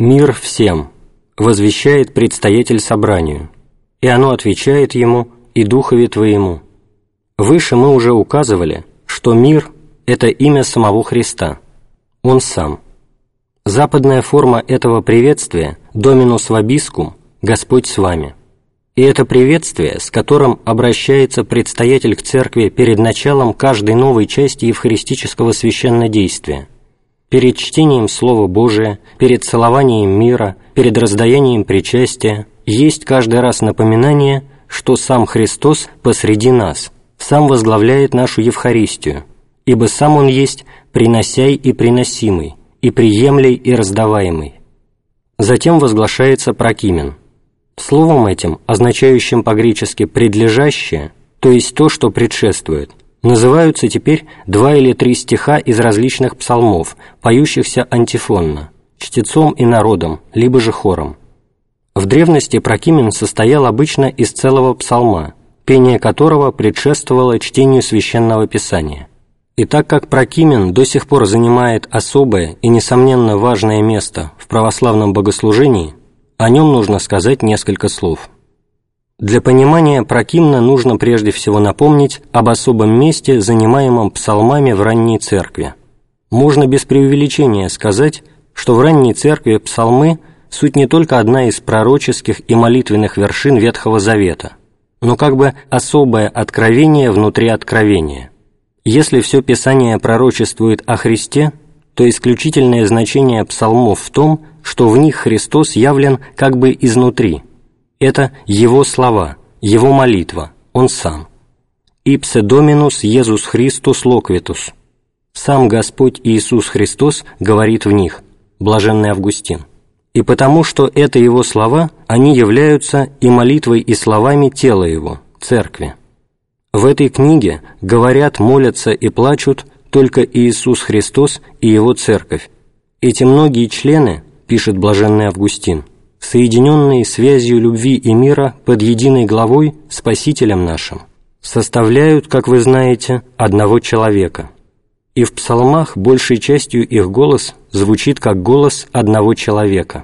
«Мир всем», возвещает предстоятель собранию, и оно отвечает ему и Духове Твоему. Выше мы уже указывали, что мир – это имя самого Христа, Он сам. Западная форма этого приветствия – «Доминус вобискум», «Господь с вами». И это приветствие, с которым обращается предстоятель к церкви перед началом каждой новой части евхаристического священнодействия, перед чтением Слова Божия, перед целованием мира, перед раздаянием причастия, есть каждый раз напоминание, что сам Христос посреди нас, сам возглавляет нашу Евхаристию, ибо сам Он есть приносяй и приносимый, и приемлей и раздаваемый. Затем возглашается прокимен. Словом этим, означающим по-гречески «предлежащее», то есть то, что предшествует, называются теперь 2 или 3 стиха из различных псалмов, поющихся антифонно, чтецом и народом, либо же хором. В древности прокимен состоял обычно из целого псалма, пение которого предшествовало чтению Священного Писания. И так как прокимен до сих пор занимает особое и, несомненно, важное место в православном богослужении, о нем нужно сказать несколько слов. Для понимания прокимна нужно прежде всего напомнить об особом месте, занимаемом псалмами в ранней церкви. Можно без преувеличения сказать, что в ранней церкви псалмы – суть не только одна из пророческих и молитвенных вершин Ветхого Завета, но как бы особое откровение внутри откровения. Если все Писание пророчествует о Христе, то исключительное значение псалмов в том, что в них Христос явлен как бы изнутри. Это Его слова, Его молитва, Он сам. «Ipse Dominus Jesus Christus loquitus». «Сам Господь Иисус Христос говорит в них», блаженный Августин. И потому, что это Его слова, они являются и молитвой, и словами тела Его, Церкви. В этой книге говорят, молятся и плачут только Иисус Христос и Его Церковь. Эти многие члены, пишет блаженный Августин, соединенные связью любви и мира под единой главой Спасителем нашим, составляют, как вы знаете, одного человека. И в псалмах большей частью их голос звучит как голос одного человека.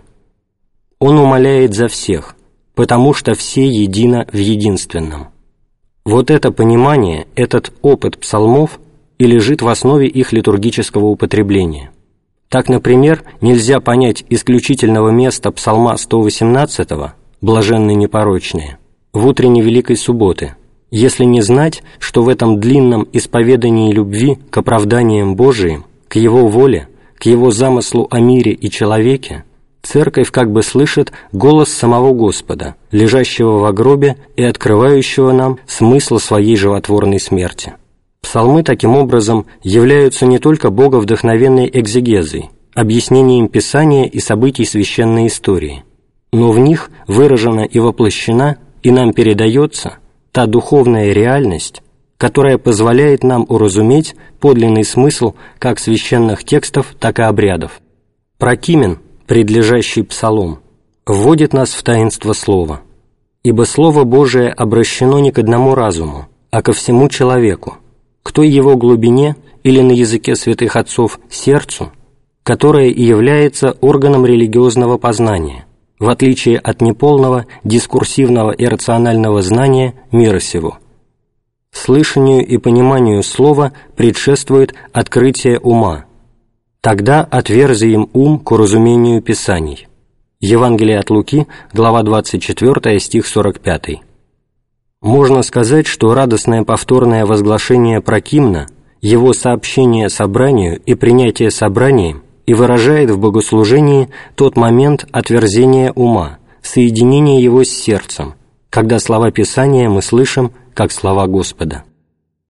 Он умоляет за всех, потому что все едино в единственном. Вот это понимание, этот опыт псалмов и лежит в основе их литургического употребления. Так, например, нельзя понять исключительного места псалма 118 «Блаженны непорочные» в утренней Великой Субботы, если не знать, что в этом длинном исповедании любви к оправданиям Божиим, к Его воле, к Его замыслу о мире и человеке, Церковь как бы слышит голос самого Господа, лежащего во гробе и открывающего нам смысл своей животворной смерти. Псалмы, таким образом, являются не только боговдохновенной экзегезой, объяснением Писания и событий священной истории, но в них выражена и воплощена, и нам передается та духовная реальность, которая позволяет нам уразуметь подлинный смысл как священных текстов, так и обрядов. Прокимен, предлежащий псалом, вводит нас в таинство Слова, ибо Слово Божие обращено не к одному разуму, а ко всему человеку, к той его глубине или на языке святых отцов сердцу, которое и является органом религиозного познания, в отличие от неполного дискурсивного и рационального знания мира сего. Слышанию и пониманию слова предшествует открытие ума. Тогда отверзи им ум к уразумению Писаний. Евангелие от Луки, глава 24, стих 45. Можно сказать, что радостное повторное возглашение прокимна, его сообщение собранию и принятие собранием и выражает в богослужении тот момент отверзения ума, соединения его с сердцем, когда слова Писания мы слышим как слова Господа.